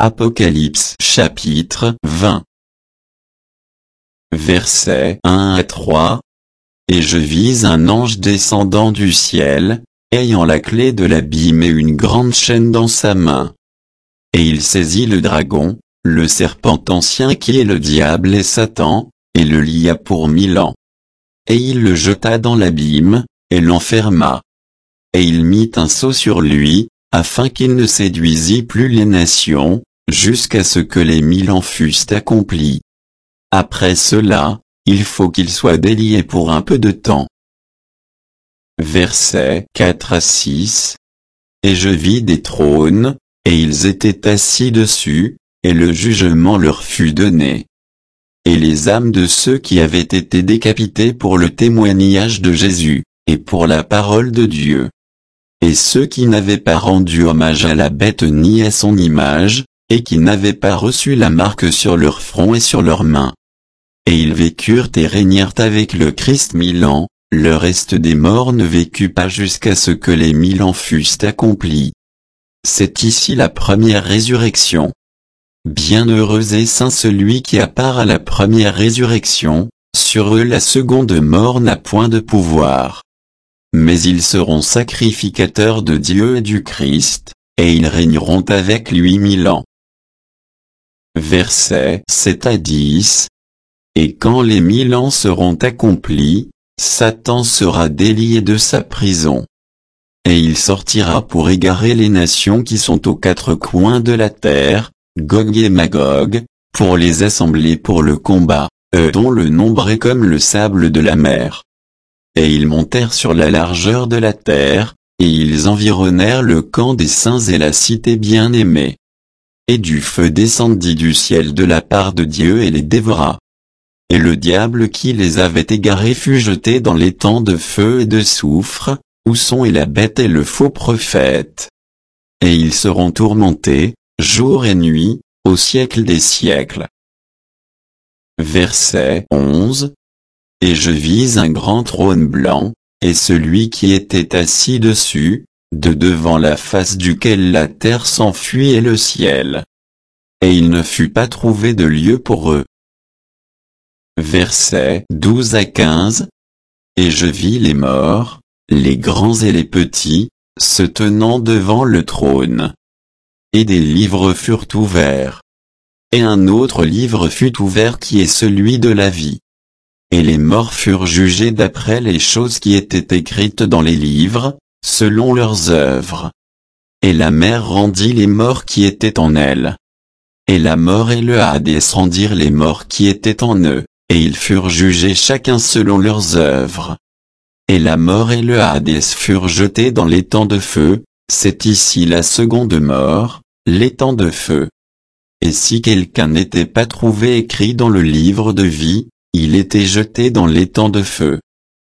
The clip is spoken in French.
Apocalypse chapitre 20. Versets 1 à 3. Et je vis un ange descendant du ciel, ayant la clé de l'abîme et une grande chaîne dans sa main. Et il saisit le dragon, le serpent ancien qui est le diable et Satan, et le lia pour 1000 ans. Et il le jeta dans l'abîme, et l'enferma. Et il mit un sceau sur lui, afin qu'il ne séduisît plus les nations, jusqu'à ce que les 1000 ans fussent accomplis. Après cela, il faut qu'il soit délié pour un peu de temps. Versets 4 à 6. Et je vis des trônes, et ils étaient assis dessus, et le jugement leur fut donné. Et les âmes de ceux qui avaient été décapités pour le témoignage de Jésus, et pour la parole de Dieu. Et ceux qui n'avaient pas rendu hommage à la bête ni à son image, et qui n'avaient pas reçu la marque sur leur front et sur leurs mains. Et ils vécurent et régnèrent avec le Christ 1000 ans, le reste des morts ne vécut pas jusqu'à ce que les 1000 ans fussent accomplis. C'est ici la première résurrection. Bienheureux et saint celui qui a part à la première résurrection, sur eux la seconde mort n'a point de pouvoir. Mais ils seront sacrificateurs de Dieu et du Christ, et ils régneront avec lui 1000 ans. Versets 7 à 10. Et quand les 1000 ans seront accomplis, Satan sera délié de sa prison. Et il sortira pour égarer les nations qui sont aux quatre coins de la terre, Gog et Magog, pour les assembler pour le combat, eux dont le nombre est comme le sable de la mer. Et ils montèrent sur la largeur de la terre, et ils environnèrent le camp des saints et la cité bien-aimée. Et du feu descendit du ciel de la part de Dieu et les dévora. Et le diable qui les avait égarés fut jeté dans l'étang de feu et de soufre, où sont et la bête et le faux prophète. Et ils seront tourmentés, jour et nuit, au siècle des siècles. Verset 11. Et je vis un grand trône blanc, et celui qui était assis dessus, de devant la face duquel la terre s'enfuit et le ciel. Et il ne fut pas trouvé de lieu pour eux. Versets 12 à 15. Et je vis les morts, les grands et les petits, se tenant devant le trône. Et des livres furent ouverts. Et un autre livre fut ouvert qui est celui de la vie. Et les morts furent jugés d'après les choses qui étaient écrites dans les livres, selon leurs œuvres. Et la mer rendit les morts qui étaient en elle. Et la mort et le Hadès rendirent les morts qui étaient en eux, et ils furent jugés chacun selon leurs œuvres. Et la mort et le Hadès furent jetés dans l'étang de feu, c'est ici la seconde mort, l'étang de feu. Et si quelqu'un n'était pas trouvé écrit dans le livre de vie, il était jeté dans l'étang de feu.